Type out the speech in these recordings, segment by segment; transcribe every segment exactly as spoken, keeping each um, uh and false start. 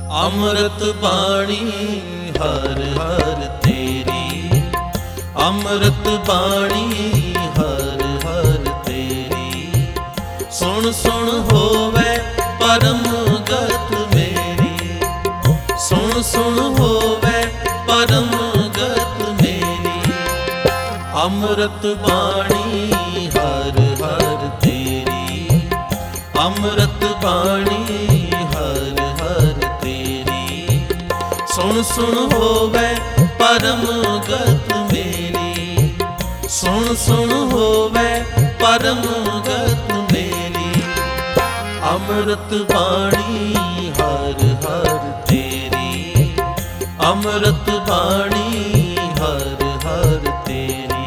अमृत बाणी हर हर तेरी, अमृत बाणी हर हर तेरी। सुन सुन होवे परम गत मेरी, सुन सुन होवे परम गत मेरी। अमृत बाणी हर हर तेरी, अमृत बाणी हर हर तेरी। सुन सुन होवे परम गत मेरी, सुन सुन होवे परम गत मेरी। अमृत बाणी हर हर तेरी, अमृत बाणी हर हर तेरी।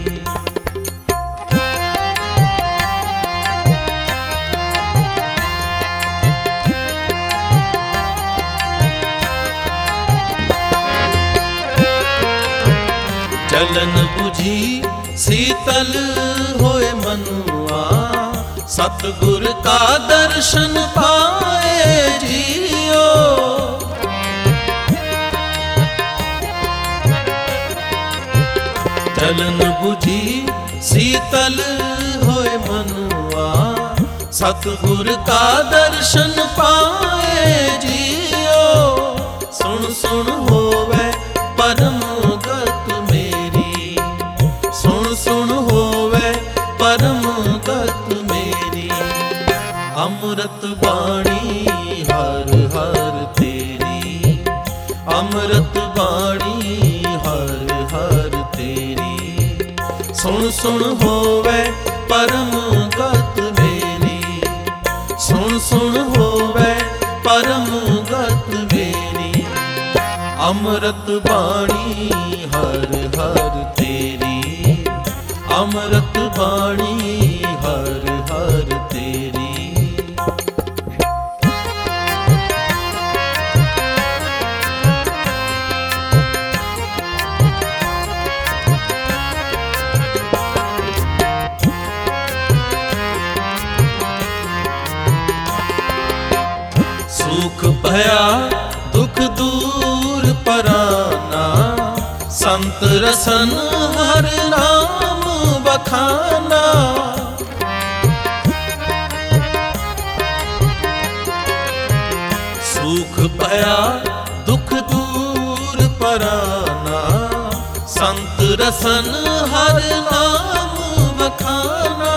जलन बुझी शीतल होए मनुआ, सतगुर का दर्शन पाए जियो। जलन बुझी शीतल होए मनुआ, सतगुर का दर्शन पाए जियो। सुन सुन होवे परम गत मेरी, सुन सुन होवे परम गत मेरी। अमृत बाणी हर हर तेरी, अमृत बाणी हर हर तेरी। सुन सुन होवे परम गत मेरी, सुन सुन होवे परम गत मेरी। अमृत बाणी हर हर तेरी, अमृत बाणी हर हर तेरी। सुख भया दुख दूर पराना, संत रसन हर नाम बखाना। सुख भया दुख दूर पराना, संत रसन हर नाम बखाना।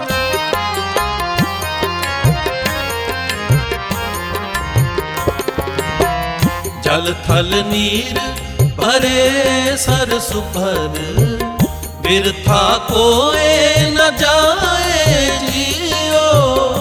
जल थल नीर भरे सर सुभर, बिरथा कोए न जाए जियो।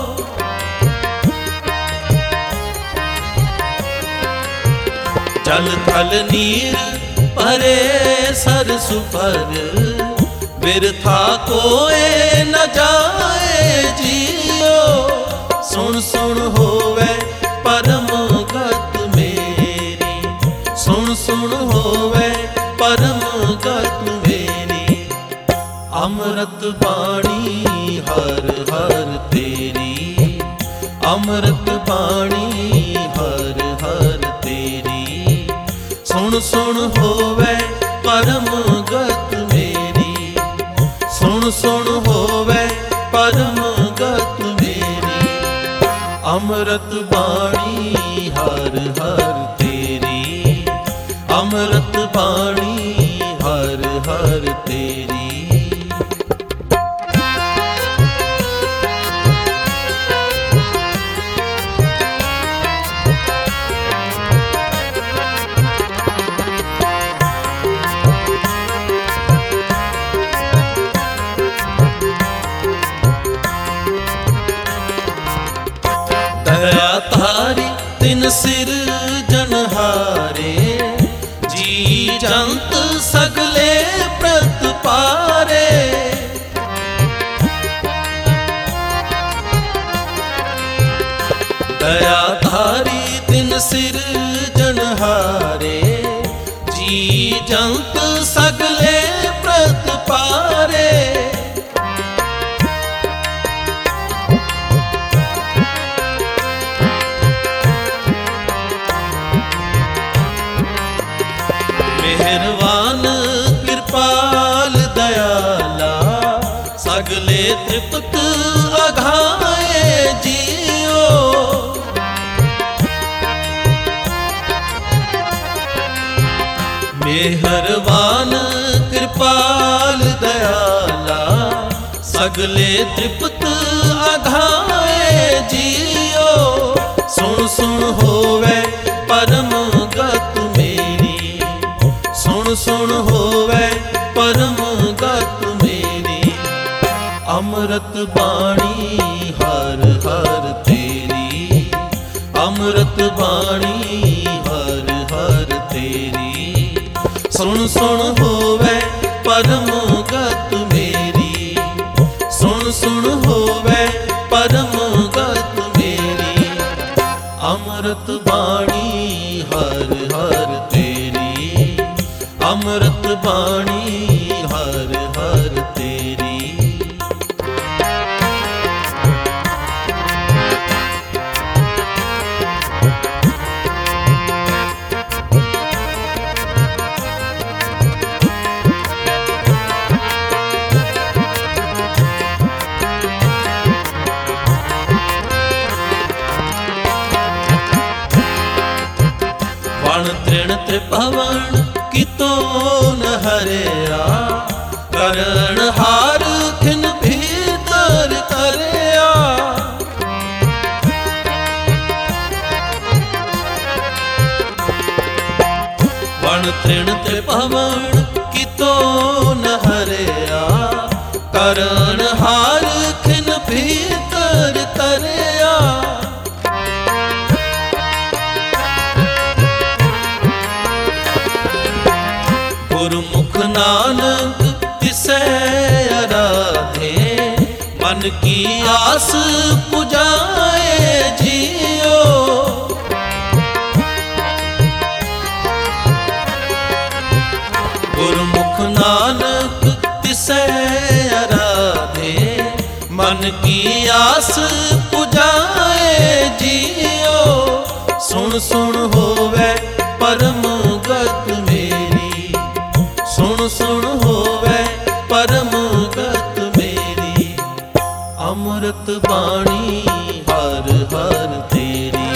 जल थल नीर भरे सर सुभर, बिरथा कोए न जाए जियो। सुन सुन होवे परम गत मेरी, सुन सुन होवे परम गत मेरी। अमृत बाणी हर हर तेरी, अमृत बाणी हर हर तेरी। सुन सुन होवे परम गत मेरी, सुन सुन होवे परम गत मेरी। अमृत बाणी हर हर तेरी, अमृत बाणी हर हर तेरी। दया तारी तिन सिर जनहारे, जी जंत सगले प्रत पारे। दया तारी तिन सिर जनहारे, जी जंत सगले प्रत पारे। ਮਿਹਰਵਾਨ ਕਿਰਪਾਲ ਦਇਆਲਾ, ਸਗਲੇ ਤ੍ਰਿਪਤ ਅਘਾਏ ਜੀਓ। ਮਿਹਰਵਾਨ ਕਿਰਪਾਲ ਦਇਆਲਾ, ਸਗਲੇ ਤ੍ਰਿਪਤ ਅਘਾਏ ਜੀਓ। ਸੁਣ ਸੁਣ ਹੋਵੇ ਪਰਮ ਗਤ ਮੇਰੀ, ਸੁਣ ਸੁਣ ਹੋਵੇ ਪਰਮ ਗਤ ਮੇਰੀ। ਅੰਮ੍ਰਿਤ ਬਾਣੀ ਹਰ ਹਰ ਤੇਰੀ, ਅੰਮ੍ਰਿਤ ਬਾਣੀ ਹਰ ਹਰ ਤੇਰੀ। ਸੁਣ ਸੁਣ ਹੋਵੇ ਪਰਮ ਗਤ ਮੇਰੀ, ਸੁਣ ਸੁਣ ਹੋਵੇ ਪਰਮ ਗਤ ਮੇਰੀ। ਅੰਮ੍ਰਿਤ ਬਾਣੀ ਹਰ ਹਰ ਤੇਰੀ, ਅੰਮ੍ਰਿਤ ਬਾਣੀ ਹਰ ਹਰ ਤੇਰੀ। ਵਣ ਤ੍ਰਿਣ ਤ੍ਰਿਭਵਨ ਕਿਤੋਂ ਨ ਹਰਿਆ, ਕਰਨ ਹਾਰ ਖਿਨ ਭੀਤਰ ਤਰਿਆ। ਵਣ ਤ੍ਰਿਣ ਤ੍ਰਿਭਵਨ ਕਿਤੋਂ ਨ ਹਰਿਆ, ਕਰਨ ਹਾਰ ਖਿਨ ਭੀਤਰ ਤਰਿਆ। ਗੁਰਮੁਖ ਨਾਨਕ ਤਿਸੈ ਅਰਾਧੇ, ਮਨ ਕੀ ਆਸ ਪੁਜਾਏ ਜੀਓ। ਗੁਰਮੁਖ ਨਾਨਕ ਤਿਸੈ ਅਰਾਧੇ, ਮਨ ਕੀ ਆਸ ਪੁਜਾਏ ਜੀਓ। ਸੁਣ ਸੁਣ ਹੋਵੇ ਪਰਮ ਗਤ ਮੇਰੀ, ਸੁਣ ਸੁਣ ਹੋਵੇ ਪਰਮ ਗਤ ਮੇਰੀ। ਅੰਮ੍ਰਿਤ ਬਾਣੀ ਹਰ ਹਰ ਤੇਰੀ,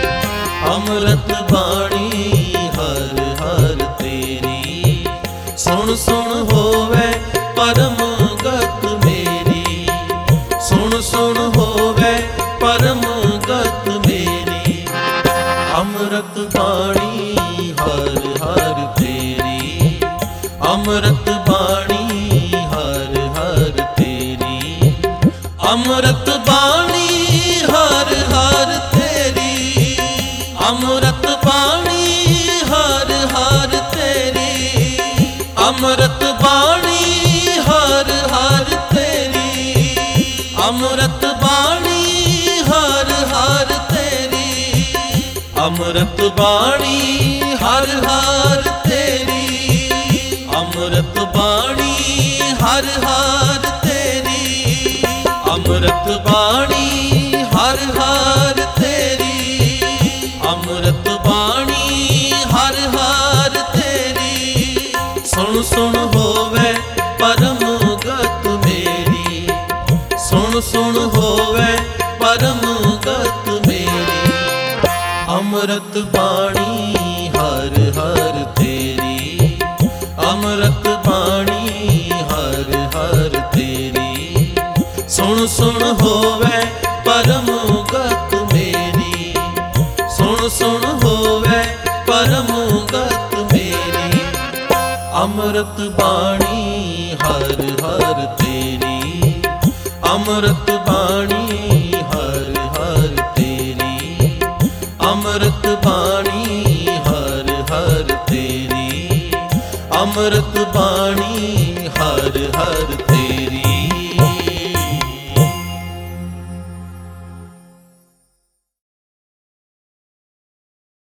ਅੰਮ੍ਰਿਤ ਬਾਣੀ ਹਰ ਹਰ ਤੇਰੀ। ਸੁਣ ਸੁਣ ਹੋਵੇ ਪਰਮ ਗਤ ਮੇਰੀ, ਸੁਣ ਸੁਣ ਹੋਵੇ ਪਰਮ ਗਤ ਮੇਰੀ। ਅੰਮ੍ਰਿਤ ਬਾਣੀ ਹਰ ਹਰ ਤੇਰੀ, ਅੰਮ੍ਰਿਤ ਬਾਣੀ ਹਰ ਹਰ ਤੇਰੀ। ਅੰਮ੍ਰਿਤ ਬਾਣੀ ਹਰ ਹਰ ਤੇਰੀ, ਅੰਮ੍ਰਿਤ ਬਾਣੀ ਹਰ ਹਰ ਤੇਰੀ। ਅੰਮ੍ਰਿਤ ਬਾਣੀ ਹਰ ਹਰ ਤੇਰੀ, ਅੰਮ੍ਰਿਤ ਬਾਣੀ ਹਰ ਹਰ ਤੇਰੀ। ਅੰਮ੍ਰਿਤ ਬਾਣੀ ਹਰ ਹਰ ਤੇਰੀ, ਅੰਮ੍ਰਿਤ ਬਾਣੀ ਹਰ ਹਰ ਤੇਰੀ। ਅੰਮ੍ਰਿਤ ਬਾਣੀ ਹਰ ਹਰ ਤੇਰੀ, ਅੰਮ੍ਰਿਤ ਬਾਣੀ ਹਰ ਹਰ ਤੇਰੀ। ਸੁਣ ਸੁਣ ਹੋਵੇ ਪਰਮ ਗਤ ਮੇਰੀ, ਸੁਣ ਸੁਣ ਹੋਵੇ ਪਰਮ ਗਤ ਮੇਰੀ। ਅੰਮ੍ਰਿਤ ਬਾਣੀ ਹਰ ਹਰ ਤੇਰੀ, ਅੰਮ੍ਰਿਤ ਬਾਣੀ ਹਰ ਹਰ ਤੇਰੀ। ਸੁਣ ਸੁਣ ਹੋਵੇ ਪਰਮ ਗਤ ਮੇਰੀ, ਸੁਣ ਸੁਣ ਹੋਵੇ ਪਰਮ ਗਤ ਮੇਰੀ। ਅੰਮ੍ਰਿਤ ਬਾਣੀ ਹਰ ਹਰ ਤੇਰੀ, ਅੰਮ੍ਰਿਤ ਬਾਣੀ ਹਰ ਹਰ ਤੇਰੀ। ਅੰਮ੍ਰਿਤ ਬਾਣੀ ਹਰ ਹਰ ਤੇਰੀ, ਅੰਮ੍ਰਿਤ ਬਾਣੀ ਹਰ ਹਰ ਤੇਰੀ।